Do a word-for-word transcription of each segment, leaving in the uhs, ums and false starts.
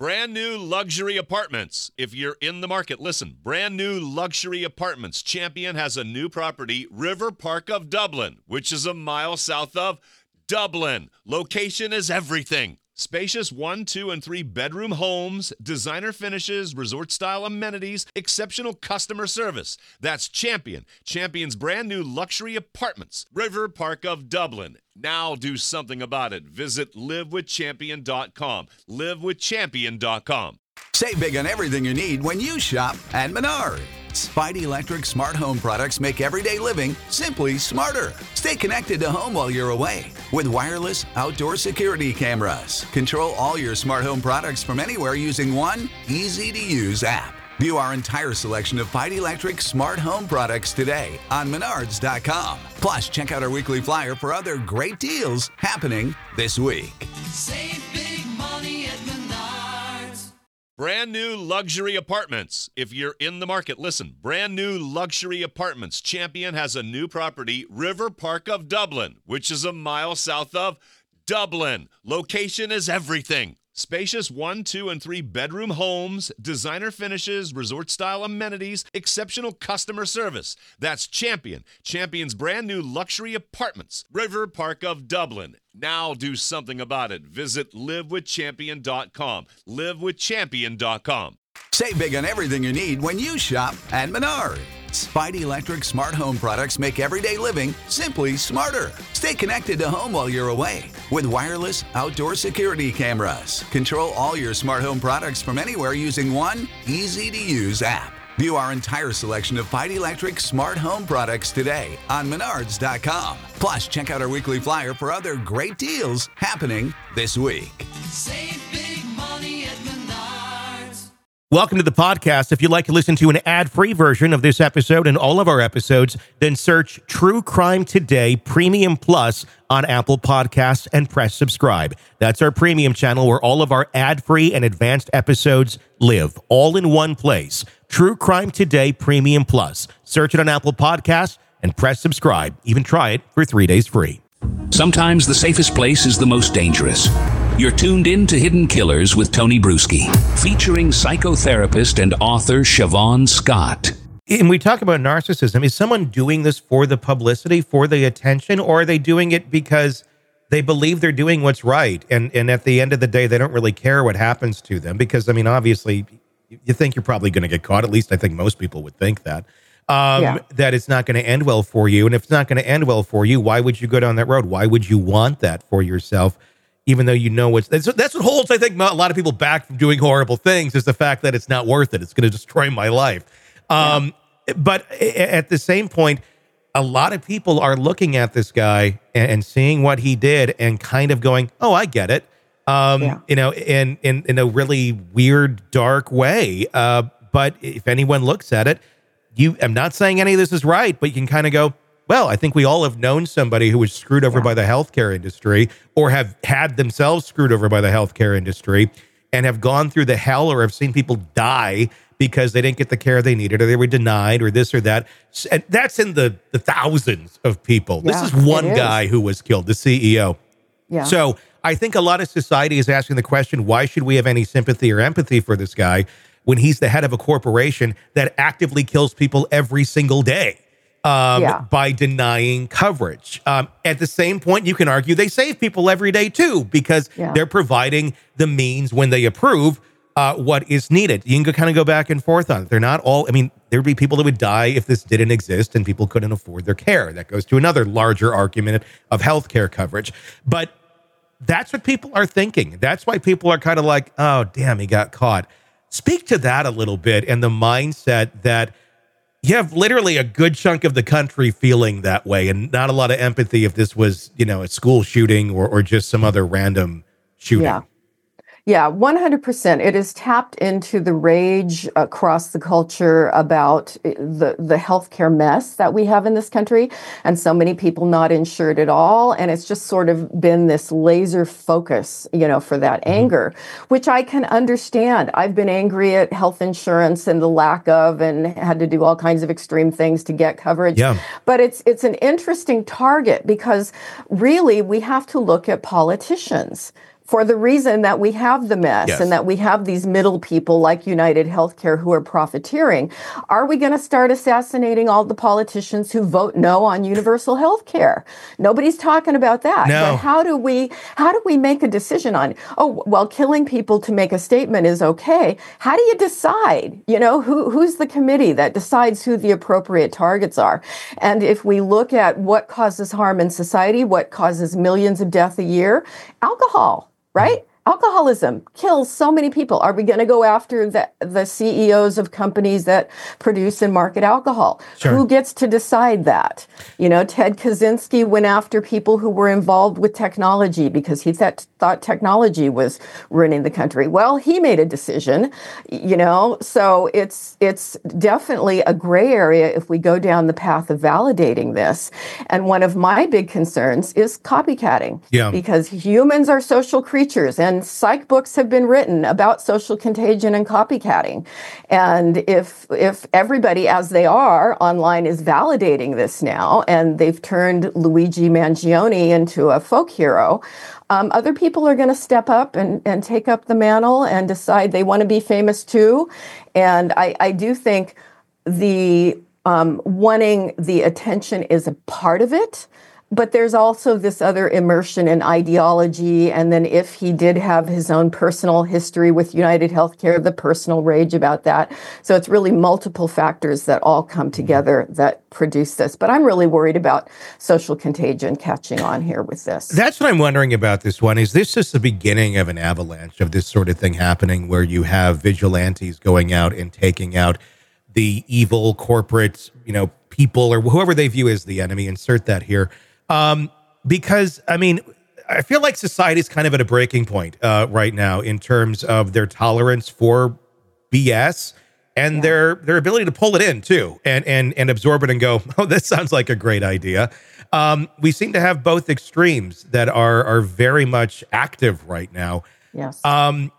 Brand new luxury apartments. If you're in the market, listen. Brand new luxury apartments. Champion has a new property, River Park of Dublin, which is a mile south of Dublin. Location is everything. Spacious one, two, and three bedroom homes, designer finishes, resort-style amenities, exceptional customer service. That's Champion. Champion's brand new luxury apartments. River Park of Dublin. Now do something about it. Visit live with champion dot com. live with champion dot com. Save big on everything you need when you shop at Menards. Spidey Electric smart home products make everyday living simply smarter. Stay connected to home while you're away with wireless outdoor security cameras. Control all your smart home products from anywhere using one easy-to-use app. View our entire selection of Spidey Electric smart home products today on menards dot com. Plus, check out our weekly flyer for other great deals happening this week. Save big money at Menards. Brand new luxury apartments. If you're in the market, listen. Brand new luxury apartments. Champion has a new property, River Park of Dublin, which is a mile south of Dublin. Location is everything. Spacious one, two, and three bedroom homes, designer finishes, resort-style amenities, exceptional customer service. That's Champion. Champion's brand new luxury apartments. River Park of Dublin. Now do something about it. Visit live with champion dot com. live with champion dot com. Save big on everything you need when you shop at Menards. Spidey Electric smart home products make everyday living simply smarter. Stay connected to home while you're away with wireless outdoor security cameras. Control all your smart home products from anywhere using one easy-to-use app. View our entire selection of Spidey Electric smart home products today on menards dot com. Plus, check out our weekly flyer for other great deals happening this week. Save big money at Menards. Welcome to the podcast. If you'd like to listen to an ad-free version of this episode and all of our episodes, then search True Crime Today Premium Plus on Apple Podcasts and press subscribe. That's our premium channel where all of our ad-free and advanced episodes live, all in one place. True Crime Today Premium Plus. Search it on Apple Podcasts and press subscribe. Even try it for three days free. Sometimes the safest place is the most dangerous. You're tuned in to Hidden Killers with Tony Bruschi, featuring psychotherapist and author Siobhan Scott. And we talk about narcissism. Is someone doing this for the publicity, for the attention, or are they doing it because they believe they're doing what's right? And and at the end of the day, they don't really care what happens to them because, I mean, obviously, you think you're probably going to get caught. At least I think most people would think that. Um, yeah. That it's not going to end well for you. And if it's not going to end well for you, why would you go down that road? Why would you want that for yourself? Even though you know what's that's, that's what holds, I think, a lot of people back from doing horrible things is the fact that it's not worth it. It's going to destroy my life. Um, yeah. But at the same point, a lot of people are looking at this guy and, and seeing what he did and kind of going, "Oh, I get it." Um, yeah. You know, in in in a really weird, dark way. Uh, but if anyone looks at it, you, I'm not saying any of this is right, but you can kind of go, well, I think we all have known somebody who was screwed over yeah. by the healthcare industry or have had themselves screwed over by the healthcare industry and have gone through the hell or have seen people die because they didn't get the care they needed or they were denied or this or that. And that's in the, the thousands of people. Yeah, this is one is. guy who was killed, the C E O. Yeah. So I think a lot of society is asking the question, why should we have any sympathy or empathy for this guy when he's the head of a corporation that actively kills people every single day? Um, yeah. By denying coverage. Um, at the same point, you can argue they save people every day too, because yeah. they're providing the means when they approve uh, what is needed. You can kind of go back and forth on it. They're not all, I mean, there'd be people that would die if this didn't exist and people couldn't afford their care. That goes to another larger argument of healthcare coverage. But that's what people are thinking. That's why people are kind of like, oh, damn, he got caught. Speak to that a little bit and the mindset that you have literally a good chunk of the country feeling that way and not a lot of empathy if this was, you know, a school shooting or, or just some other random shooting. Yeah. Yeah, one hundred percent. It is tapped into the rage across the culture about the, the healthcare mess that we have in this country and so many people not insured at all. And it's just sort of been this laser focus, you know, for that mm-hmm. anger, which I can understand. I've been angry at health insurance and the lack of and had to do all kinds of extreme things to get coverage. Yeah. But it's it's an interesting target because really we have to look at politicians. for the reason that we have the mess Yes. and that we have these middle people like United Healthcare who are profiteering. Are we going to start assassinating all the politicians who vote no on universal health care? Nobody's talking about that. No. But how do we how do we make a decision on, oh, well, killing people to make a statement is okay. How do you decide? You know, who who's the committee that decides who the appropriate targets are? And if we look at what causes harm in society, what causes millions of deaths a year, alcohol. Right? Alcoholism kills so many people. Are we going to go after the, the C E Os of companies that produce and market alcohol? Sure. Who gets to decide that? You know, Ted Kaczynski went after people who were involved with technology because he th- thought technology was ruining the country. Well, he made a decision, you know, so it's it's definitely a gray area if we go down the path of validating this. And one of my big concerns is copycatting. Yeah. Because humans are social creatures, and psych books have been written about social contagion and copycatting. And if if everybody, as they are online, is validating this now, and they've turned Luigi Mangione into a folk hero, um, other people are going to step up and, and take up the mantle and decide they want to be famous too. And I, I do think the um, wanting the attention is a part of it. But there's also this other immersion in ideology. And then if he did have his own personal history with United Healthcare, the personal rage about that. So it's really multiple factors that all come together that produce this. But I'm really worried about social contagion catching on here with this. That's what I'm wondering about this one. Is this just the beginning of an avalanche of this sort of thing happening where you have vigilantes going out and taking out the evil corporate, you know, people or whoever they view as the enemy? Insert that here. Um, because, I mean, I feel like society is kind of at a breaking point uh, right now in terms of their tolerance for B S and yeah. their their ability to pull it in, too, and and and absorb it and go, oh, this sounds like a great idea. Um, we seem to have both extremes that are are very much active right now. Yes. Um,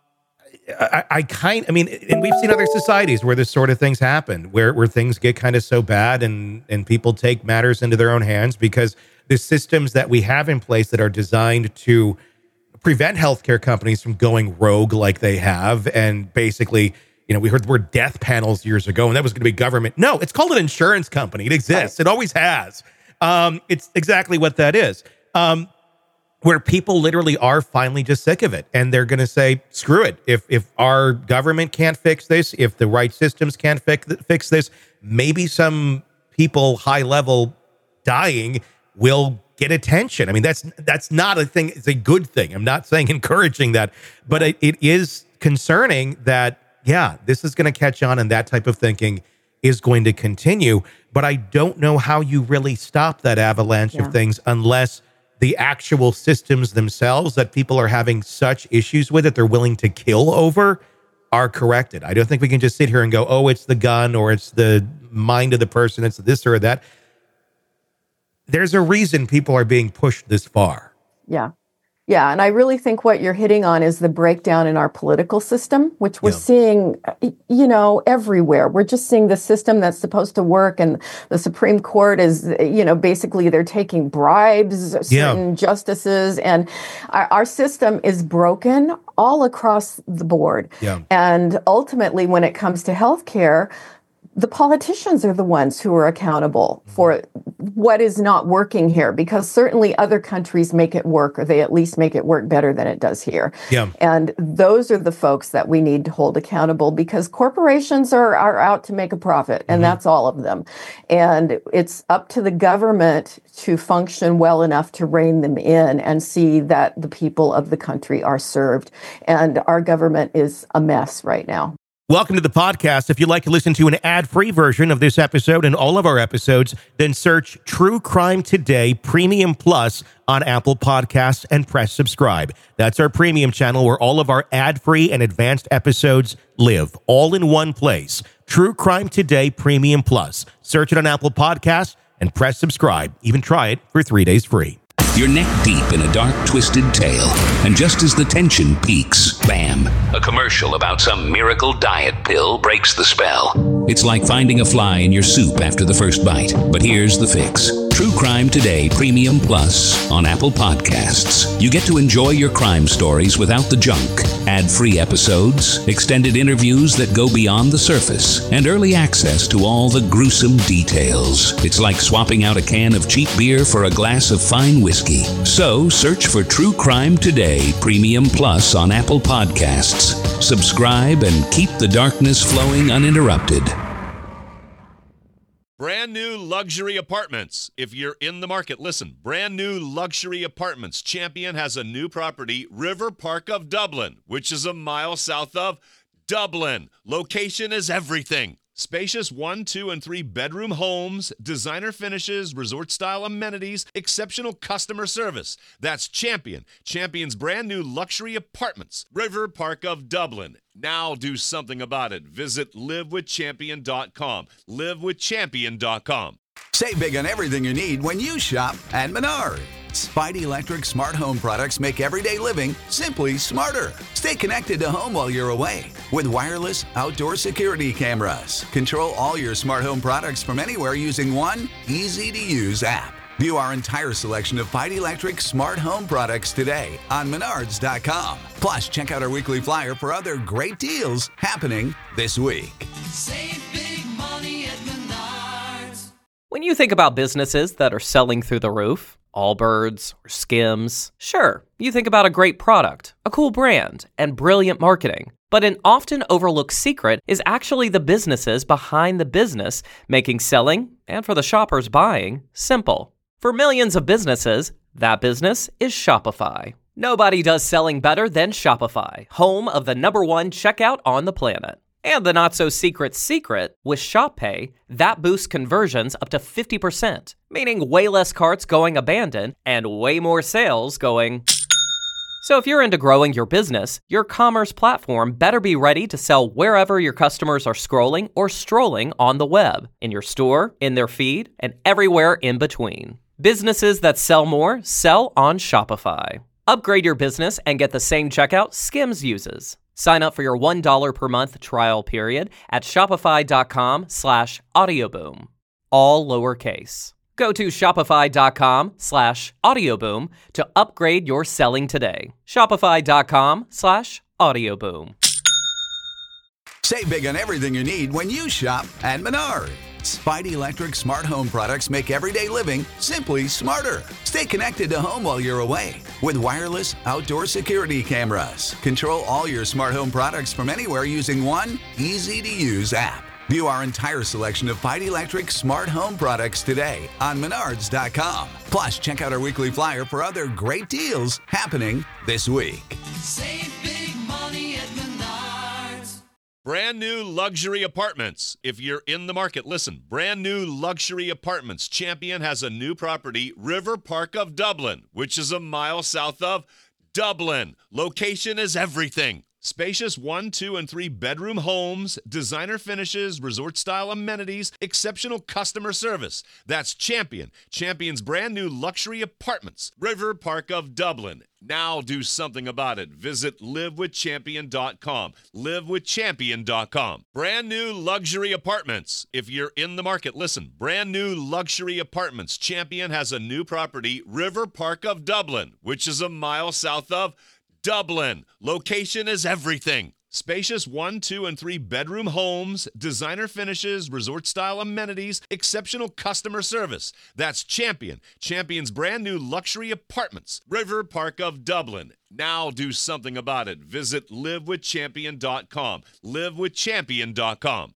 I, I kind, I mean, and we've seen other societies where this sort of things happen, where where things get kind of so bad and and people take matters into their own hands because the systems that we have in place that are designed to prevent healthcare companies from going rogue like they have, and basically, you know, we heard the word death panels years ago, and that was going to be government. No, it's called an insurance company. It exists. Right. It always has. Um, it's exactly what that is. Um, where people literally are finally just sick of it. And they're going to say, screw it. If if our government can't fix this, if the right systems can't fix, fix this, maybe some people high level dying will get attention. I mean, that's that's not a thing. It's a good thing. I'm not saying encouraging that, but it, it is concerning that, yeah, this is going to catch on and that type of thinking is going to continue. But I don't know how you really stop that avalanche yeah. of things unless the actual systems themselves that people are having such issues with that they're willing to kill over are corrected. I don't think we can just sit here and go, oh, it's the gun or it's the mind of the person, it's this or that. There's a reason people are being pushed this far. Yeah. Yeah. And I really think what you're hitting on is the breakdown in our political system, which we're yeah. seeing, you know, everywhere. We're just seeing the system that's supposed to work. And the Supreme Court is, you know, basically they're taking bribes, certain yeah. justices. And our, our system is broken all across the board. Yeah. And ultimately, when it comes to healthcare, the politicians are the ones who are accountable for what is not working here, because certainly other countries make it work, or they at least make it work better than it does here. Yeah. And those are the folks that we need to hold accountable, because corporations are, are out to make a profit, and mm-hmm. that's all of them. And it's up to the government to function well enough to rein them in and see that the people of the country are served. And our government is a mess right now. Welcome to the podcast. If you'd like to listen to an ad-free version of this episode and all of our episodes, then search True Crime Today Premium Plus on Apple Podcasts and press subscribe. That's our premium channel where all of our ad-free and advanced episodes live, all in one place. True Crime Today Premium Plus. Search it on Apple Podcasts and press subscribe. Even try it for three days free. You're neck deep in a dark, twisted tale, and just as the tension peaks, bam, a commercial about some miracle diet pill breaks the spell. It's like finding a fly in your soup after the first bite. But here's the fix. True Crime Today Premium Plus on Apple Podcasts. You get to enjoy your crime stories without the junk. Ad-free episodes, extended interviews that go beyond the surface, and early access to all the gruesome details. It's like swapping out a can of cheap beer for a glass of fine whiskey. So search for True Crime Today Premium Plus on Apple Podcasts. Subscribe and keep the darkness flowing uninterrupted. Brand new luxury apartments. If you're in the market, listen. Brand new luxury apartments. Champion has a new property, River Park of Dublin, which is a mile south of Dublin. Location is everything. Spacious one, two, and three bedroom homes, designer finishes, resort-style amenities, exceptional customer service. That's Champion. Champion's brand new luxury apartments, River Park of Dublin. Now do something about it. Visit live with champion dot com. live with champion dot com. Save big on everything you need when you shop at Menards. Spidey Electric smart home products make everyday living simply smarter. Stay connected to home while you're away with wireless outdoor security cameras. Control all your smart home products from anywhere using one easy-to-use app. View our entire selection of Spidey Electric smart home products today on menards dot com. Plus, check out our weekly flyer for other great deals happening this week. Save big money at Menards. When you think about businesses that are selling through the roof, Allbirds or Skims, sure, you think about a great product, a cool brand, and brilliant marketing. But an often overlooked secret is actually the businesses behind the business making selling, and for the shoppers buying, simple. For millions of businesses, that business is Shopify. Nobody does selling better than Shopify, home of the number one checkout on the planet. And the not-so-secret secret, with Shop Pay, that boosts conversions up to fifty percent, meaning way less carts going abandoned and way more sales going... So if you're into growing your business, your commerce platform better be ready to sell wherever your customers are scrolling or strolling on the web, in your store, in their feed, and everywhere in between. Businesses that sell more sell on Shopify. Upgrade your business and get the same checkout Skims uses. Sign up for your one dollar per month trial period at shopify.com slash audioboom. All lowercase. Go to shopify.com slash audioboom to upgrade your selling today. Shopify.com slash audioboom. Save big on everything you need when you shop at Menards. Spidey Electric smart home products make everyday living simply smarter. Stay connected to home while you're away with wireless outdoor security cameras. Control all your smart home products from anywhere using one easy-to-use app. View our entire selection of Spidey Electric smart home products today on menards dot com. Plus, check out our weekly flyer for other great deals happening this week. Save big money at Menards. Brand new luxury apartments. If you're in the market, listen. Brand new luxury apartments. Champion has a new property, River Park of Dublin, which is a mile south of Dublin. Location is everything. Spacious one, two, and three bedroom homes, designer finishes, resort-style amenities, exceptional customer service. That's Champion. Champion's brand new luxury apartments, River Park of Dublin. Now do something about it. Visit live with champion dot com. live with champion dot com. Brand new luxury apartments. If you're in the market, listen. Brand new luxury apartments. Champion has a new property, River Park of Dublin, which is a mile south of Dublin. Location is everything. Spacious one, two, and three bedroom homes, designer finishes, resort-style amenities, exceptional customer service. That's Champion. Champion's brand new luxury apartments, River Park of Dublin. Now do something about it. Visit live with champion dot com. live with champion dot com.